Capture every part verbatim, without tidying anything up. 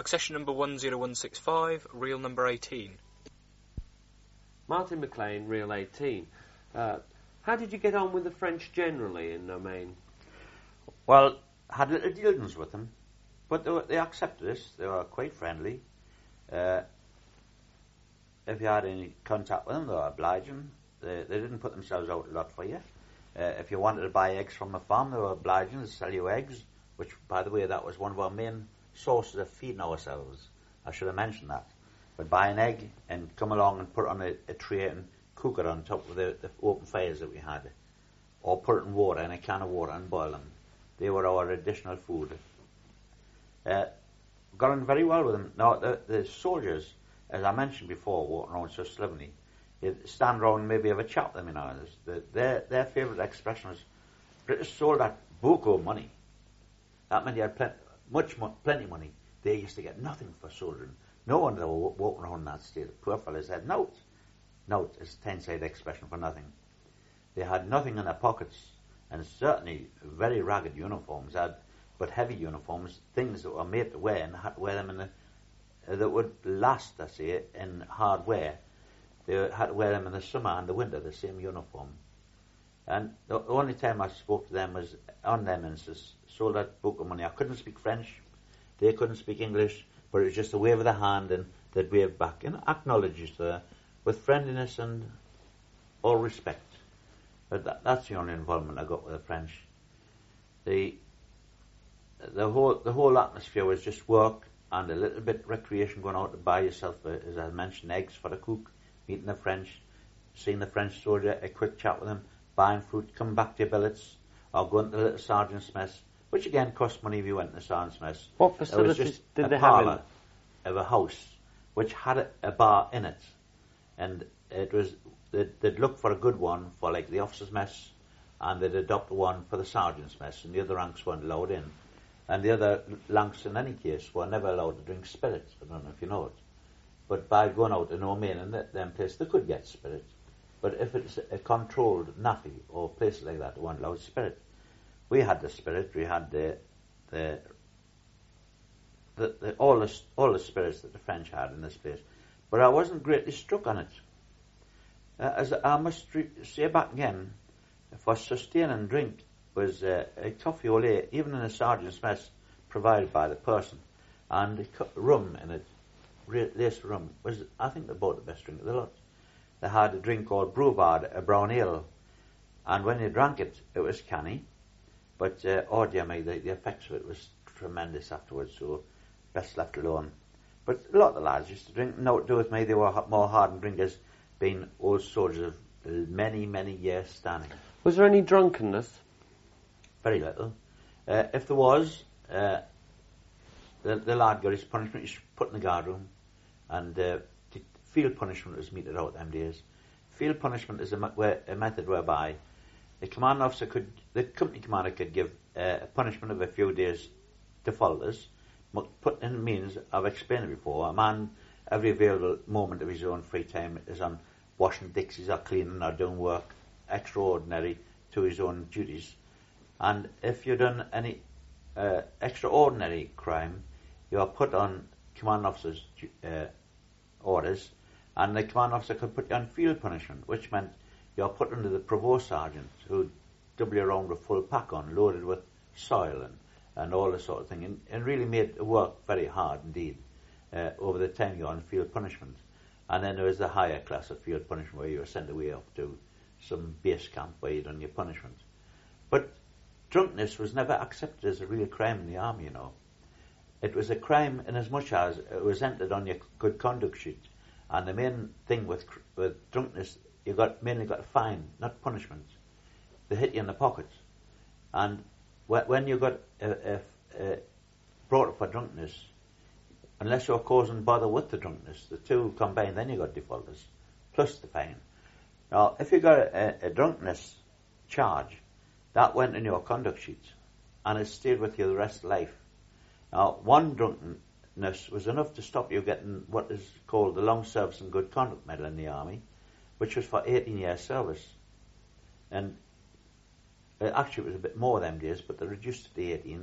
Accession number one zero one six five, reel number eighteen. Martin McLean, reel eighteen. Uh, how did you get on with the French generally in Maine? Well, had little dealings with them, but they, were, they accepted us. They were quite friendly. Uh, if you had any contact with them, they were obliging. They, they didn't put themselves out a lot for you. Uh, if you wanted to buy eggs from a farm, they were obliging to sell you eggs, which, by the way, that was one of our main sources of feeding ourselves. I should have mentioned that. But buy an egg and come along and put it on a, a tray and cook it on top of the, the open fires that we had. Or put it in water, in a can of water, and boil them. They were our additional food. Uh, got on very well with them. Now, the, the soldiers, as I mentioned before, walking around so slivenly, you'd stand around and maybe have a chat with them, you know. The, their their favourite expression was, British sold that buku of money. That meant you had plen- much, mo- plenty of money. They used to get nothing for soldiering. No wonder they were walking around in that state. The poor fellas had note. Note is a ten-sided expression for nothing. They had nothing in their pockets, and certainly very ragged uniforms, had, but heavy uniforms, things that were made to wear, and had to wear them in the, uh, that would last, I say, in hard wear. They had to wear them in the summer and the winter, the same uniform. And the only time I spoke to them was on them and says, sold that book of money. I couldn't speak French, they couldn't speak English, but it was just a wave of the hand, and they'd wave back and acknowledge each other with friendliness and all respect. But that, that's the only involvement I got with the French. The the whole the whole atmosphere was just work and a little bit recreation, going out to buy yourself, uh, as I mentioned, eggs for the cook, meeting the French, seeing the French soldier, a quick chat with them, buying fruit, coming back to your billets, or going to the little sergeant's mess, which again cost money if you went to the sergeant's mess. What facilities did they have in? Of a house which had a, a bar in it, and it was they'd, they'd look for a good one for like the officers' mess, and they'd adopt one for the sergeant's mess, and the other ranks weren't allowed in, and the other ranks in any case were never allowed to drink spirits. I don't know if you know it, but by going out in O'Main and them places they could get spirit, but if it's a controlled naffy or places like that, they weren't allowed spirit. We had the spirit, we had the the The, the, all the all the spirits that the French had in this place, but I wasn't greatly struck on it. Uh, as I must re- say back again, for sustaining drink was uh, a coffee au lait, even in a sergeant's mess, provided by the person, and the cu- rum in it, re- lace rum, was I think about the best drink of the lot. They had a drink called Brewbard, a brown ale, and when you drank it, it was canny, but uh, oh dear me, the, the effects of it was tremendous afterwards. So. Best left alone. But a lot of the lads used to drink. No, to do with me, they were more hardened drinkers, being old soldiers of many, many years standing. Was there any drunkenness? Very little. Uh, if there was, uh, the, the lad got his punishment. He was put in the guard room, and uh, field punishment was meted out them days. Field punishment is a, me- a method whereby the commanding officer could, the company commander could give uh, a punishment of a few days to followers. Put in means, I've explained it before, a man, every available moment of his own free time is on washing dixies or cleaning or doing work extraordinary to his own duties. And if you've done any uh, extraordinary crime, you are put on command officer's uh, orders, and the command officer could put you on field punishment, which meant you are put under the provost sergeant, who double you around with full pack on, loaded with soil and and all this sort of thing, and, and really made the work very hard indeed uh, over the time you're on field punishment. And then there was the higher class of field punishment where you were sent away up to some base camp where you'd done your punishment. But drunkenness was never accepted as a real crime in the army, you know. It was a crime in as much as it was entered on your good conduct sheet. And the main thing with with drunkenness, you got mainly got a fine, not punishment. They hit you in the pocket. And when you got uh, uh, uh, brought up for drunkenness, unless you're causing bother with the drunkenness, the two combined, then you got defaulters, plus the fine. Now, if you got a, a drunkenness charge, that went in your conduct sheet, and it stayed with you the rest of life. Now, one drunkenness was enough to stop you getting what is called the Long Service and Good Conduct Medal in the Army, which was for eighteen years service. And Uh, actually, it was a bit more them days, but they reduced it to eighteen.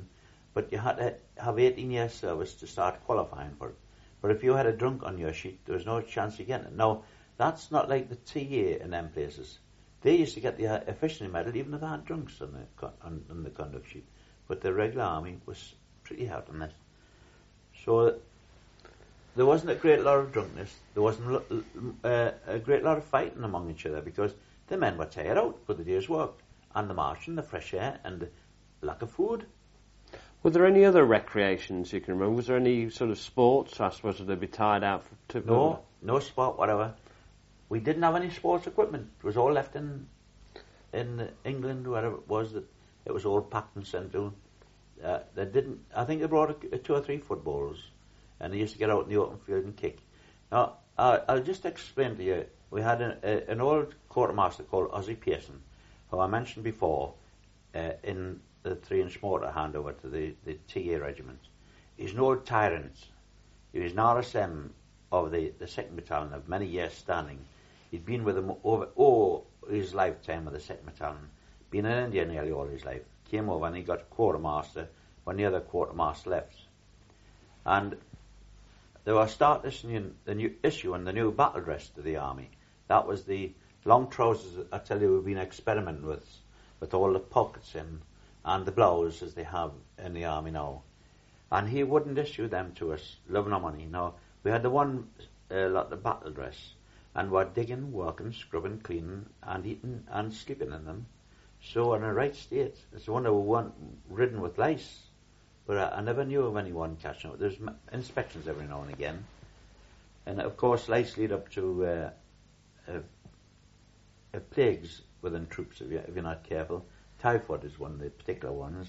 but you had to have eighteen years service to start qualifying for it. But if you had a drunk on your sheet, there was no chance of getting it. Now, that's not like the T A in them places. They used to get the uh, efficiency medal even if they had drunks on the, on, on the conduct sheet. But the regular army was pretty hard on this. So there wasn't a great lot of drunkenness. There wasn't uh, a great lot of fighting among each other because the men were tired out with the day's work and the marching, the fresh air and the lack of food. Were there any other recreations you can remember? Was there any sort of sports? I suppose they'd be tired out for, to... No, no sport, whatever. We didn't have any sports equipment. It was all left in in England, wherever it was. That it was all packed and sent to. Uh, they didn't. I think they brought a, a two or three footballs, and they used to get out in the open field and kick. Now, uh, I'll just explain to you. We had an, a, an old quartermaster called Ozzie Pearson, who I mentioned before, uh, in the three-inch mortar handover to the, the T A regiment. He's an old tyrant. He was an R S M of the, the second Battalion of many years standing. He'd been with them over all his lifetime with the second Battalion. Been in India nearly all his life. Came over and he got quartermaster when the other quartermaster left. And they were starting this new, the new issue and the new battle dress to the army. That was the long trousers that I tell you we've been experimenting with, with all the pockets in and the blouse as they have in the army now. And he wouldn't issue them to us, loving our money. Now, we had the one uh, lot of battle dress, and we're digging, working, scrubbing, cleaning, and eating and sleeping in them. So in a right state. It's a wonder we weren't ridden with lice. But I, I never knew of anyone catching it. There's m- inspections every now and again. And of course, lice lead up to uh, uh, uh, plagues within troops if, you, if you're not careful. Typhoid is one of the particular ones.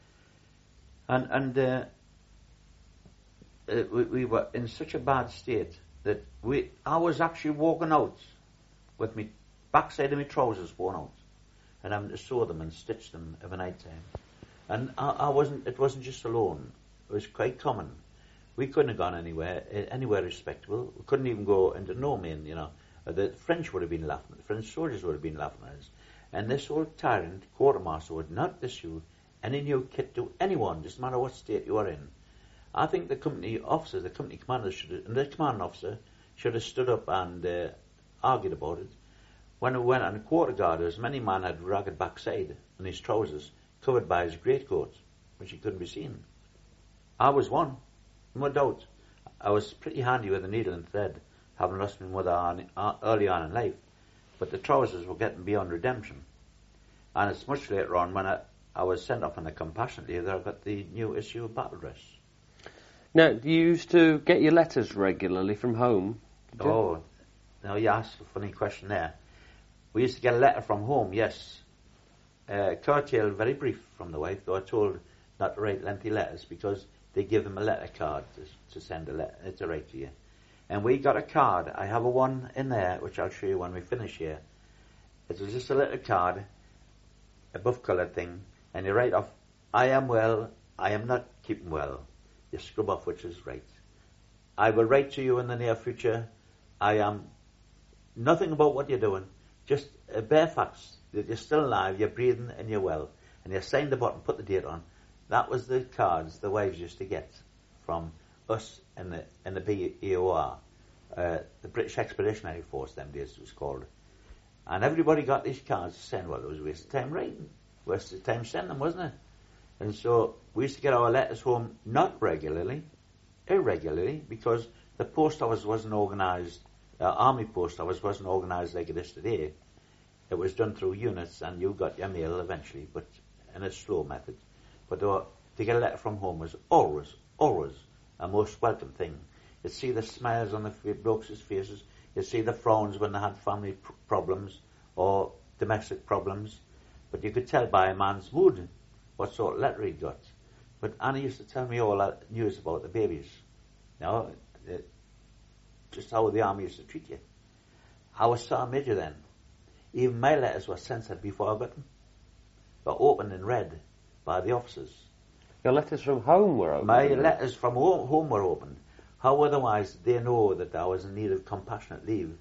And, and uh, uh, we, we were in such a bad state that we I was actually walking out with me backside of my trousers worn out, and having to sew them and stitch them every night time. And I, I wasn't. It wasn't just alone. It was quite common. We couldn't have gone anywhere, anywhere respectable. We couldn't even go into no man. You know, the French would have been laughing. The French soldiers would have been laughing at us. And this old tyrant quartermaster would not issue any new kit to anyone, just no matter what state you are in. I think the company officers, the company commander, should have, and the commanding officer should have stood up and uh, argued about it. When we went on the quarter guarders, many man had ragged backside and his trousers covered by his greatcoat, which he couldn't be seen. I was one, no doubt. I was pretty handy with a needle and thread, having lost my mother on, uh, early on in life, but the trousers were getting beyond redemption. And it's much later on when I, I was sent off on a compassionate leave that I got the new issue of battle dress. Now, do you used to get your letters regularly from home? Oh, now you asked a funny question there. We used to get a letter from home, yes. Uh, curtailed, very brief from the wife. They were told not to write lengthy letters because they give them a letter card to, to send a letter to write to you. And we got a card. I have a one in there, which I'll show you when we finish here. It was just a little card, a buff-coloured thing, and you write off, I am well, I am not keeping well. You scrub off which is right. I will write to you in the near future. I am nothing about what you're doing, just a bare facts that you're still alive, you're breathing, and you're well. And you sign the button, put the date on. That was the cards the wives used to get from us in the in the B E O R, uh, the British Expeditionary Force. Them days it was called. And everybody got these cards to send. Well, it was a waste of time writing, waste of time sending them, wasn't it? And so we used to get our letters home not regularly, irregularly, because the post office wasn't organised, uh, army post office wasn't organised like it is today. It was done through units, and you got your mail eventually, but in a slow method. But were, to get a letter from home was always, always a most welcome thing. You'd see the smiles on the blokes' faces. You'd see the frowns when they had family pr- problems or domestic problems. But you could tell by a man's mood what sort of letter he got. But Annie used to tell me all that news about the babies. You know, uh, just how the army used to treat you. I was Sergeant Major then. Even my letters were censored before I got them. They were opened and read by the officers. Your letters from home were opened? My letters from home, home were opened. How otherwise did they know that I was in need of compassionate leave?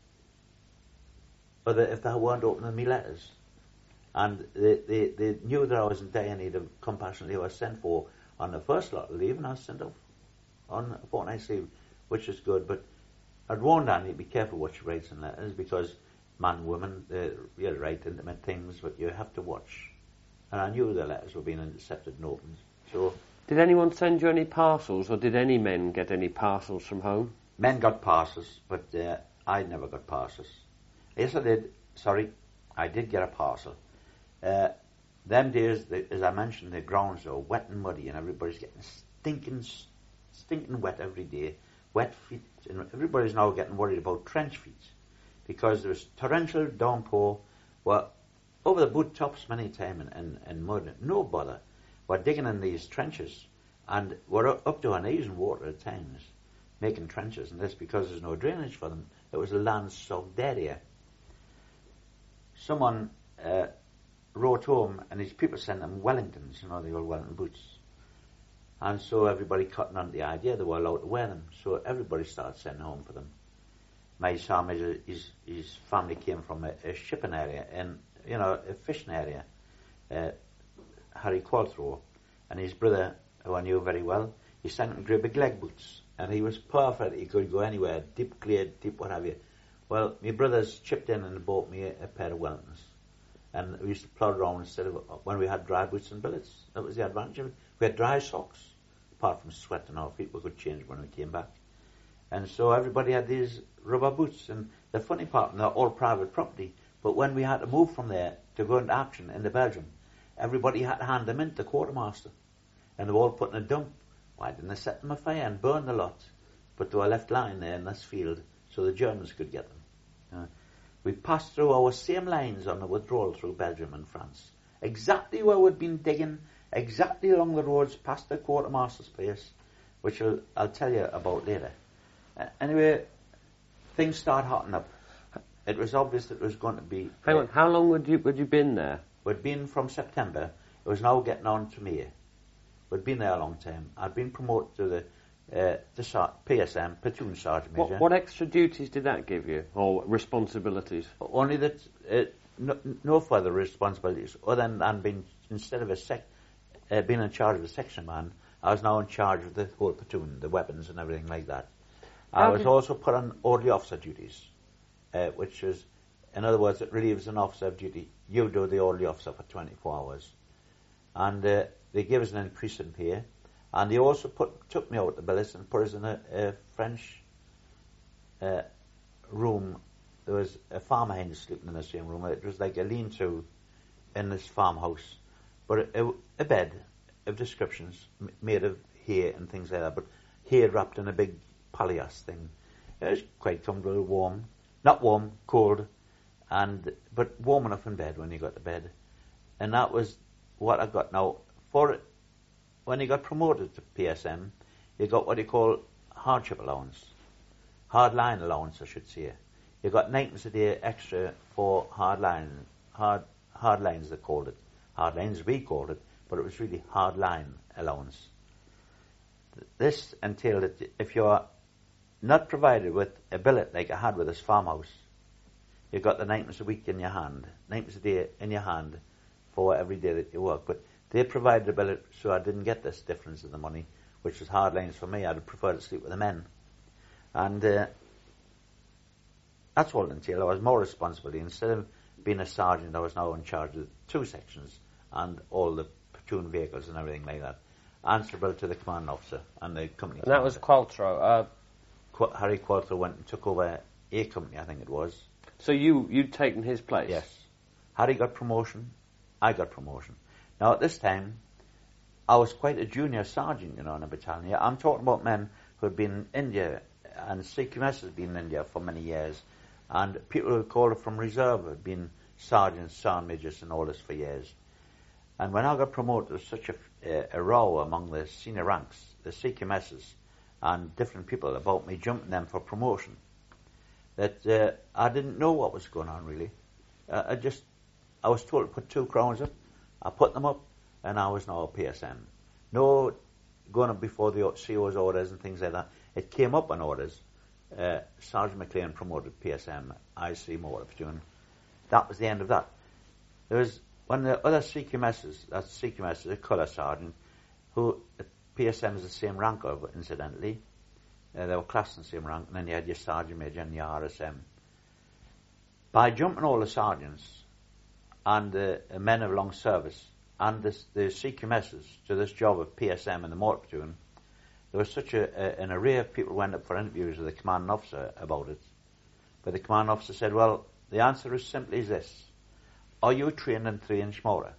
Or that if they weren't opening me letters? And they, they, they knew that I was in dire need of compassionate leave. I was sent for on the first lot of leave, and I was sent off on a fortnight's leave, which is good. But I'd warned Andy, be careful what you write in letters, because man, woman, they you write intimate things, but you have to watch. And I knew the letters were being intercepted and opened. So, did anyone send you any parcels, or did any men get any parcels from home? Men got parcels, but uh, I never got parcels. Yes, I did. Sorry, I did get a parcel. Uh, them days, the, as I mentioned, the grounds are wet and muddy, and everybody's getting stinking, stinking wet every day. Wet feet, and everybody's now getting worried about trench feet, because there's torrential downpour. Well, over the boot tops many times and, and, and mud, no bother. We're digging in these trenches, and we're up to our knees in water at times, making trenches, and this because there's no drainage for them. It was a land-soaked area. Someone uh, wrote home, and these people sent them Wellingtons, you know, the old Wellington boots. And so everybody cottoned on the idea they were allowed to wear them. So everybody started sending home for them. My son, his, his, his family came from a, a shipping area, and you know, a fishing area. Uh, Harry Qualtrough, and his brother, who I knew very well, he sent him great big leg boots, and he was perfect. He could go anywhere, deep, clear, deep, what have you. Well, my brothers chipped in and bought me a, a pair of Wellingtons, and we used to plod around instead of when we had dry boots and billets. That was the advantage of it. We had dry socks, apart from sweat and our feet we could change when we came back. And so everybody had these rubber boots, and the funny part, they're all private property, but when we had to move from there to go into action into Belgium, everybody had to hand them in to the quartermaster, and they were all put in a dump. Why didn't they set them afire and burn the lot? But they were left lying there in this field so the Germans could get them. Uh, we passed through our same lines on the withdrawal through Belgium and France, exactly where we'd been digging, exactly along the roads past the quartermaster's place, which I'll, I'll tell you about later. Uh, anyway, things start hotting up. It was obvious that it was going to be... Hang uh, on, how long would you would you been there? We'd been from September. It was now getting on to May. We'd been there a long time. I'd been promoted to the, uh, the Sar- P S M, Platoon Sergeant Major. What, what extra duties did that give you, or responsibilities? Only that uh, no, no further responsibilities, other than, than being, instead of a sec, uh, being in charge of a section man, I was now in charge of the whole platoon, the weapons and everything like that. I How was did- also put on orderly officer duties, uh, which is, in other words, it relieves an officer of duty. You do the orderly officer for twenty-four hours. And uh, they gave us an increase in pay. And they also put took me out the billets and put us in a, a French uh, room. There was a farmer hand sleeping in the same room. It was like a lean-to in this farmhouse. But a, a bed of descriptions m- made of hay and things like that. But hay wrapped in a big palliasse thing. It was quite comfortable, warm. Not warm, cold. And but warm enough in bed when you got to bed. And that was what I got. Now, for when you got promoted to P S M, you got what you call hardship allowance. Hard line allowance, I should say. You got ninepence a day extra for hard line, hard, hard lines they called it. Hard lines we called it, but it was really hard line allowance. This entailed that if you're not provided with a billet like I had with this farmhouse, you got the ninepence a week in your hand, ninepence a day in your hand for every day that you work. But they provided a billet, so I didn't get this difference in the money, which was hard lines for me. I'd prefer to sleep with the men. And uh, that's what it entailed. I was more responsibility. Instead of being a sergeant, I was now in charge of two sections and all the platoon vehicles and everything like that, answerable to the commanding officer and the company. And that was Qualtrough. Uh, Qu- Harry Qualtrough went and took over a company, I think it was. so you, you'd taken his place? Yes. Harry got promotion, I got promotion. Now at this time, I was quite a junior sergeant, you know, in a battalion. I'm talking about men who had been in India, and C Q M S has been in India for many years, and people who called it from reserve had been sergeants, sergeant majors and all this for years. And when I got promoted, there was such a, a, a row among the senior ranks, the C Q M Ss, and different people about me jumping them for promotion, that uh, I didn't know what was going on really. Uh, I just, I was told to put two crowns up, I put them up, and I was now a P S M. No going up before the C O's orders and things like that. It came up on orders. Uh, Sergeant McLean promoted P S M, I C Motor Platoon. That was the end of that. There was, when the other C Q M Ss, that's C Q M S, the colour sergeant, who at P S M is the same rank of, incidentally. Uh, they were classed in the same rank, and then you had your sergeant major and your R S M. By jumping all the sergeants and the uh, men of long service and this, the C Q M Ss to this job of P S M in the mortar platoon, there was such a, a, an array of people who went up for interviews with the commanding officer about it. But the commanding officer said, well, the answer is simply this. Are you trained in three-inch mortar?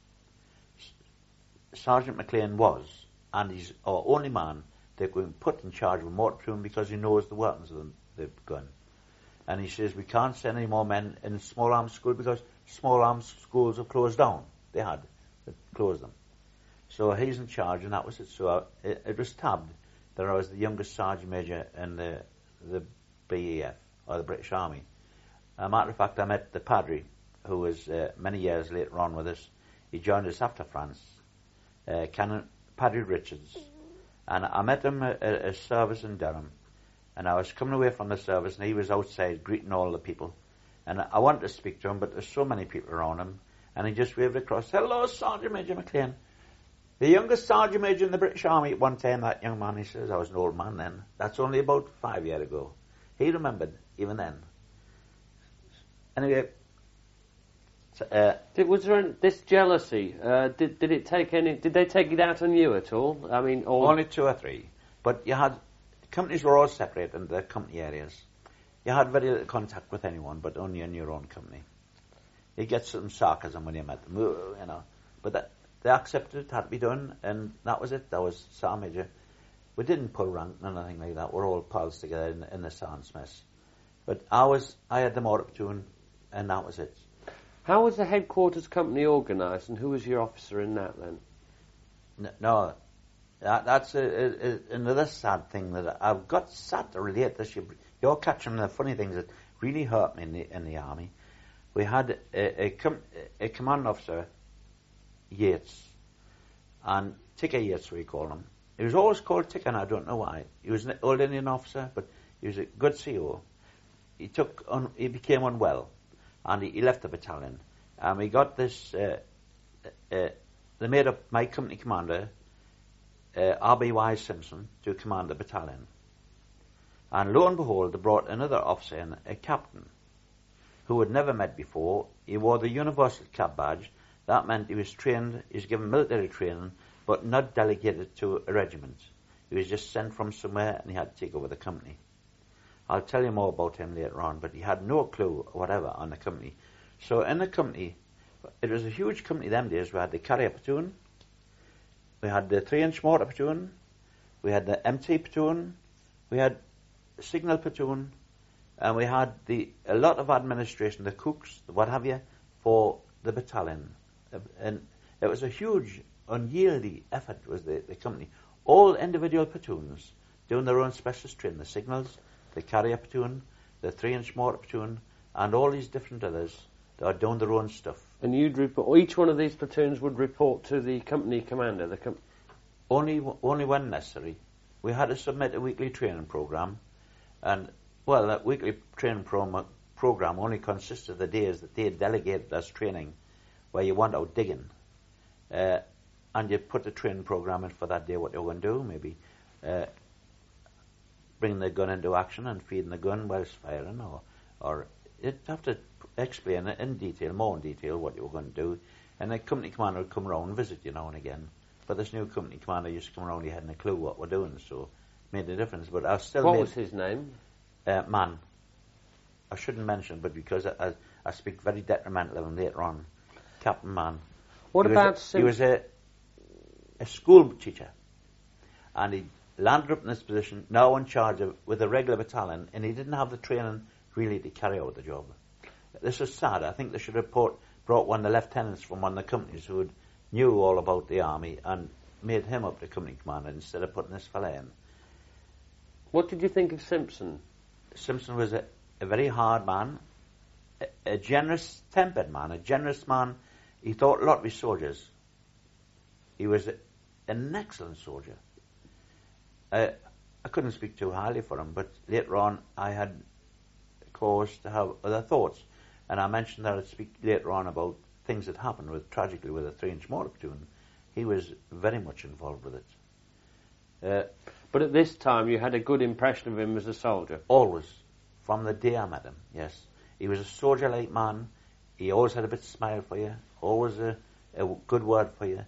S- Sergeant McLean was, and he's our only man that we put in charge of a mortar platoon because he knows the weapons of the, the gun. And he says, we can't send any more men in small arms school because small arms schools have closed down. They had. They closed them. So he's in charge, and that was it. So I, it, it was tabbed that I was the youngest sergeant major in the, the B E F, or the British Army. As a matter of fact, I met the Padre, who was uh, many years later on with us. He joined us after France, uh, Canon Padre Richards. And I met him at a service in Durham. And I was coming away from the service, and he was outside greeting all the people. And I wanted to speak to him, but there's so many people around him. And he just waved across, hello, Sergeant Major McLean. The youngest Sergeant Major in the British Army at one time, that young man, he says, I was an old man then. That's only about five years ago. He remembered, even then. Anyway, so, uh, did, was there any, this jealousy? Uh, did did it take any? Did they take it out on you at all? I mean, all only two or three. But you had companies were all separated in their company areas. You had very little contact with anyone, but only in your own company. You get some sarcasm when you met them, you know. But that, they accepted it, had to be done, and that was it. That was Sergeant Major. We didn't pull rank, none anything like that. We're all pals together in, in the sergeant's mess. But I was, I had the mortar platoon, and that was it. How was the headquarters company organised, and who was your officer in that then? No, no that, that's a, a, a, another sad thing that I've got sad to relate this. You, you're catching the funny things that really hurt me in the, in the army. We had a, a, com, a command officer, Yates, and Ticker Yates we call him. He was always called Ticker, and I don't know why. He was an old Indian officer, but he was a good C O. He took on, he became unwell, and he, he left the battalion. And we got this. Uh, uh, they made up my company commander, uh, R B Y Simpson, to command the battalion. And lo and behold, they brought another officer in, a captain, who had never met before. He wore the Universal Cap badge. That meant he was trained, he was given military training, but not delegated to a regiment. He was just sent from somewhere, and he had to take over the company. I'll tell you more about him later on, but he had no clue whatever on the company. So in the company, it was a huge company them days. We had the carrier platoon, we had the three-inch mortar platoon, we had the M T platoon, we had signal platoon, and we had the a lot of administration, the cooks, the what have you, for the battalion. And it was a huge, unyieldy effort, was the, the company. All individual platoons doing their own specialist training, the signals, the carrier platoon, the three-inch mortar platoon, and all these different others that are doing their own stuff. And you'd report, each one of these platoons would report to the company commander? The com- only only when necessary. We had to submit a weekly training program, and, well, that weekly training pro- program only consisted of the days that they had delegated us training, where you went out digging, uh, and you put the training program in for that day, what you're going to do, maybe uh, bringing the gun into action and feeding the gun whilst firing, or, or you'd have to explain it in detail, more in detail, what you were going to do, and the company commander would come around and visit you now and again. But this new company commander used to come around, he hadn't a clue what we're doing, so it made a difference. But I still What made, was his name? Uh, Mann. I shouldn't mention, but because I, I, I speak very detrimental of him later on. Captain Mann. What he about... Was a, Sim- he was a, a school teacher, and he landed up in this position, now in charge of, with a regular battalion, and he didn't have the training really to carry out the job. This is sad. I think they should have brought, brought one of the lieutenants from one of the companies who knew all about the army and made him up the company commander instead of putting this fella in. What did you think of Simpson? Simpson was a, a very hard man, a, a generous-tempered man, a generous man. He thought a lot of his soldiers. He was a, an excellent soldier. Uh, I couldn't speak too highly for him, but later on I had cause to have other thoughts. And I mentioned that I'd speak later on about things that happened with, tragically, with a three-inch mortar platoon he was very much involved with it. Uh, but at this time, you had a good impression of him as a soldier? Always. From the day I met him, yes. He was a soldier-like man. He always had a bit of smile for you. Always a, a good word for you.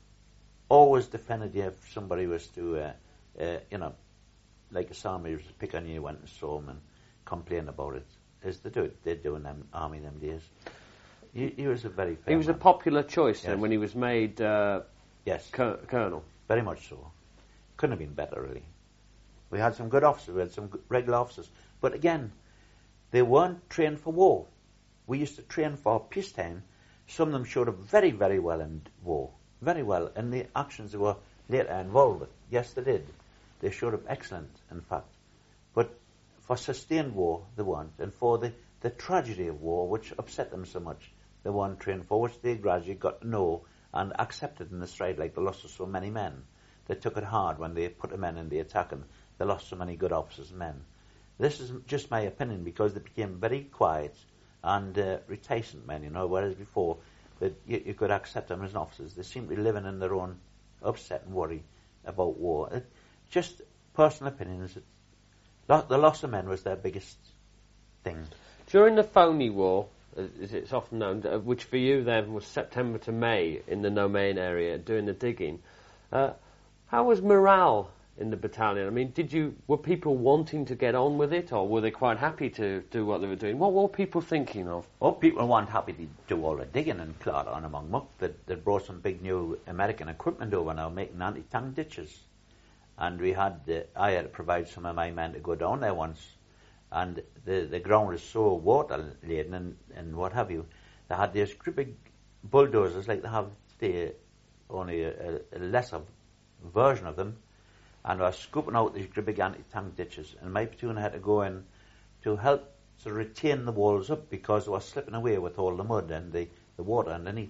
Always defended you if somebody was to, uh, uh, you know, like a Sami was to pick on you, went and saw him and complain about it. As they do, they do in the army them days. He, he was a very fair He was man. a popular choice Yes. then when he was made uh, Yes, cur- colonel. very much so. Couldn't have been better, really. We had some good officers, we had some good regular officers. But again, they weren't trained for war. We used to train for peacetime. Some of them showed up very, very well in war. Very well. In the actions they were later involved with. Yes, they did. They showed up excellent, in fact. But for sustained war, they weren't. And for the, the tragedy of war, which upset them so much, they weren't trained for, which they gradually got to know and accepted in the stride, like the loss of so many men. They took it hard when they put the men in the attack, and they lost so many good officers and men. This is just my opinion, because they became very quiet and uh, reticent men, you know, whereas before that you, you could accept them as officers. They seem to be living in their own upset and worry about war. It, just personal opinions. It, lo- the loss of men was their biggest thing. During the Phoney War, as it's often known, uh, which for you then was September to May in the Nomain area doing the digging, uh, how was morale in the battalion? I mean, did you were people wanting to get on with it, or were they quite happy to do what they were doing? What were people thinking of? Oh, people weren't happy to do all the digging and clod on among muck. They, they brought some big new American equipment over now, making anti-tank ditches. And we had, uh, I had to provide some of my men to go down there once. And the, the ground was so water-laden and, and what have you. They had these great big bulldozers like they have today, only a, a lesser version of them. And I was scooping out these great big anti-tank ditches. And my platoon had to go in to help to retain the walls up, because they were slipping away with all the mud and the, the water underneath.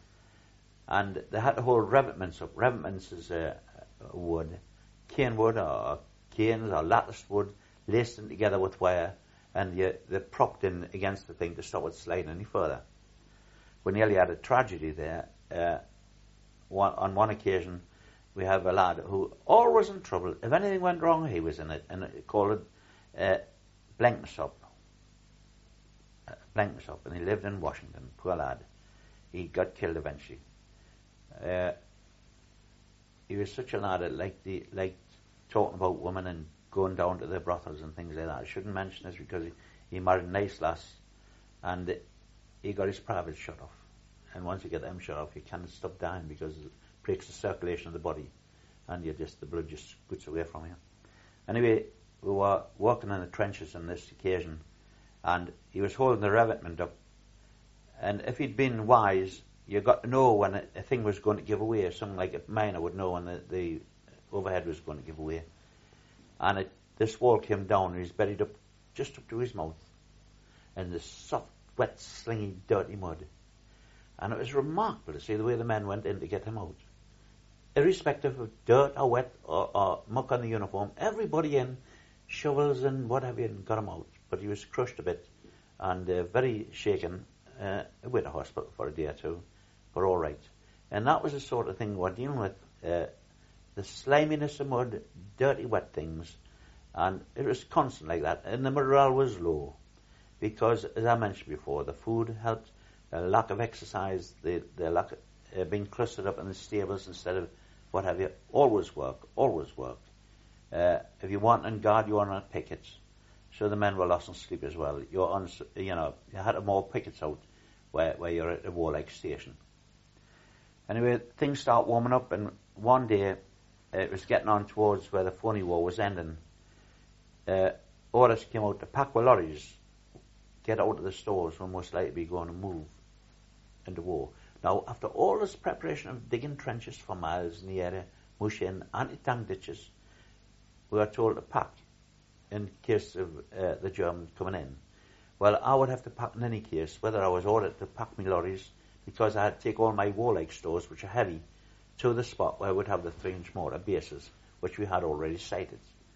And they had to hold revetments up. Revetments is uh, wood, cane wood or canes or lattice wood, laced in together with wire, and you, they're propped in against the thing to stop it sliding any further. We nearly had a tragedy there. Uh, one, on one occasion, we have a lad who always in trouble. If anything went wrong, he was in it, and it called it uh, Blenkinsop. Uh, Blenkinsop, and he lived in Washington. Poor lad. He got killed eventually. Uh, he was such a lad that liked, the, liked talking about women and going down to the brothels and things like that. I shouldn't mention this because he, he married a nice lass, and he got his privates shut off. And once you get them shut off, you can't stop dying because it breaks the circulation of the body, and you just the blood just scoots away from you. Anyway, we were working in the trenches on this occasion, and he was holding the revetment up. And if he'd been wise, you got to know when a, a thing was going to give away. Something like a miner would know when the, the overhead was going to give away. And it, this wall came down, and he's buried up just up to his mouth in the soft, wet, slingy, dirty mud. And it was remarkable to see the way the men went in to get him out. Irrespective of dirt or wet or, or muck on the uniform, everybody in, shovels and what have you, and got him out. But he was crushed a bit and uh, very shaken. Uh, went to hospital for a day or two, but all right. And that was the sort of thing we're dealing with. Uh, the sliminess of mud, dirty, wet things, and it was constant like that. And the morale was low because, as I mentioned before, the food helped, the lack of exercise, the, the lack of uh, being clustered up in the stables instead of what have you, always worked, always worked. Uh, if you weren't on guard, you weren't on pickets. So the men were lost in sleep as well. You're on, you know, you had more pickets out where, where you're at a warlike station. Anyway, things start warming up, and one day it was getting on towards where the Phoney War was ending. Uh, orders came out to pack with lorries, get out of the stores, we're most likely be going to move into war. Now, after all this preparation of digging trenches for miles in the area, mushing, anti-tank ditches, we were told to pack in case of uh, the Germans coming in. Well, I would have to pack in any case, whether I was ordered to pack my lorries, because I had to take all my warlike stores, which are heavy, to the spot where I would have the three-inch mortar bases, which we had already sighted.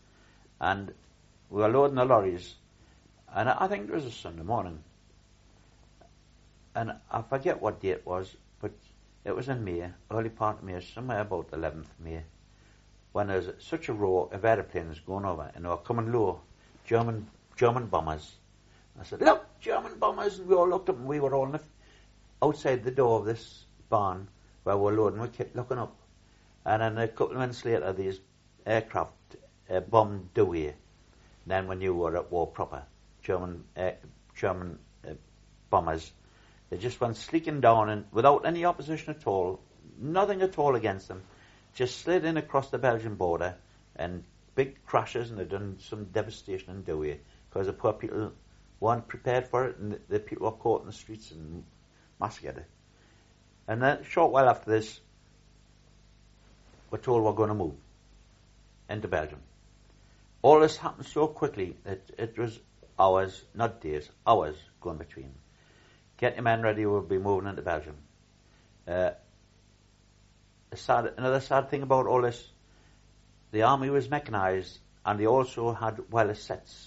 And we were loading the lorries, and I think it was a Sunday morning. And I forget what day it was, but it was in May, early part of May, somewhere about the eleventh of May, when there was such a row of aeroplanes going over, and they were coming low, German German bombers. I said, look, German bombers, and we all looked up, and we were all in the, outside the door of this barn where we were loading, we kept looking up. And then a couple of minutes later, these aircraft uh, bombed Douai. Then we knew we were at war proper. German uh, German uh, bombers. They just went sleeking down and without any opposition at all, nothing at all against them, just slid in across the Belgian border and big crashes, and they'd done some devastation in Douai because the poor people weren't prepared for it, and the, the people were caught in the streets and massacred. And then a short while after this, we're told we're going to move into Belgium. All this happened so quickly that it was hours, not days, hours going between. Get your men ready, we'll be moving into Belgium. Uh, a sad, another sad thing about all this, the army was mechanised and they also had wireless sets.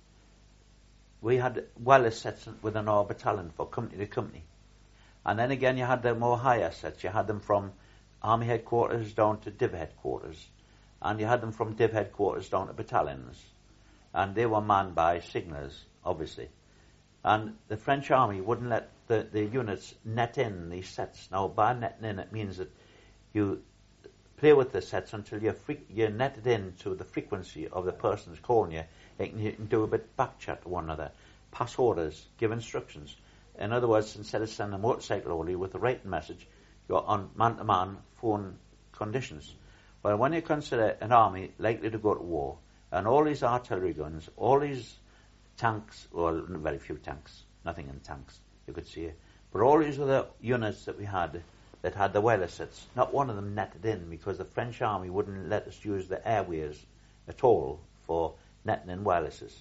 We had wireless sets within our battalion for company to company. And then again you had the more higher sets. You had them from army headquarters down to div headquarters. And you had them from div headquarters down to battalions. And they were manned by signallers, obviously. And the French army wouldn't let the, the units net in these sets. Now, by netting in, it means that you play with the sets until you're, fre- you're netted in to the frequency of the person who's calling you. You can, you can do a bit back chat to one another, pass orders, give instructions. In other words, instead of sending a motorcycle order with a written message, you're on man-to-man phone conditions. Well, when you consider an army likely to go to war, and all these artillery guns, all these tanks, well, very few tanks, nothing in tanks, you could see it, but all these other units that we had that had the wireless sets, not one of them netted in because the French army wouldn't let us use the airways at all for netting in wirelesses.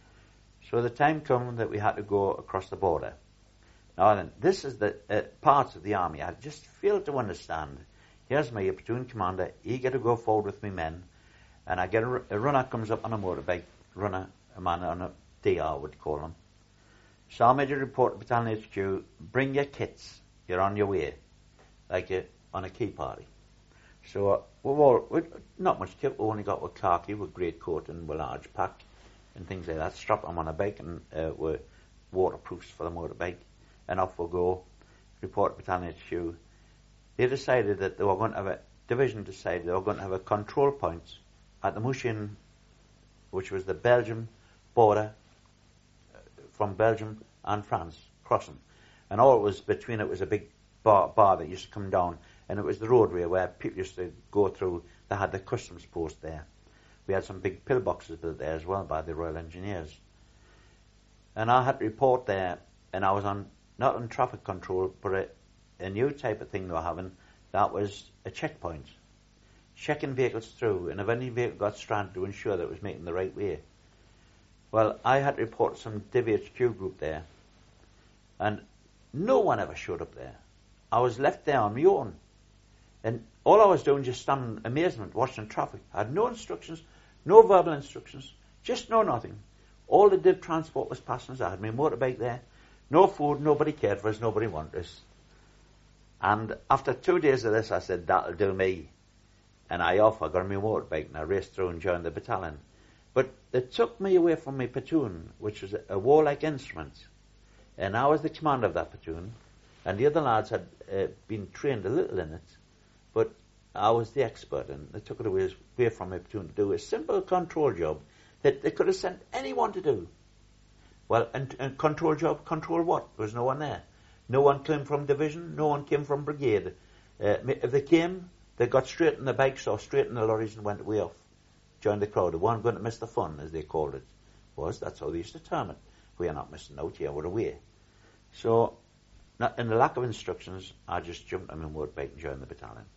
So the time came that we had to go across the border. Now then, this is the uh, parts of the army I just failed to understand. Here's my platoon commander, eager to go forward with me men, and I get a, a runner comes up on a motorbike, runner, a man on a D R would call him. Sergeant Major report to Battalion H Q, bring your kits, you're on your way, like a, on a key party. So uh, we've all, we've not much kit, we only got with khaki, with great coat and with large pack and things like that, strap them on a bike and uh, with waterproofs for the motorbike, and off we'll go, report to Battalion H Q. They decided that they were going to have a, division decided they were going to have a control point at the Mouchin, which was the Belgium border, uh, from Belgium and France, crossing. And all it was between it was a big bar, bar that used to come down, and it was the roadway where people used to go through. They had the customs post there. We had some big pillboxes built there as well by the Royal Engineers. And I had to report there, and I was on, not on traffic control, but a, a new type of thing they were having, that was a checkpoint. Checking vehicles through, and if any vehicle got stranded to ensure that it was making the right way. Well, I had to report to some Div H Q group there, and no one ever showed up there. I was left there on my own, and all I was doing just standing in amazement, watching traffic. I had no instructions, no verbal instructions, just no nothing. All the Div transport was passengers. I had my motorbike there, no food, nobody cared for us, nobody wanted us. And after two days of this, I said, that'll do me. And I off, I got on my motorbike and I raced through and joined the battalion. But it took me away from my platoon, which was a warlike instrument. And I was the commander of that platoon, and the other lads had uh, been trained a little in it, but I was the expert, and they took it away, away from my platoon to do a simple control job that they could have sent anyone to do. Well, and, and control job, control what? There was no one there. No one came from division, no one came from brigade. Uh, if they came, they got straight in the bikes or straight in the lorries and went way off. Joined the crowd. They weren't going to miss the fun, as they called it. Was that's how they used to term it. We are not missing out here, we're away. So, not, in the lack of instructions, I just jumped on my motorbike and joined the battalion.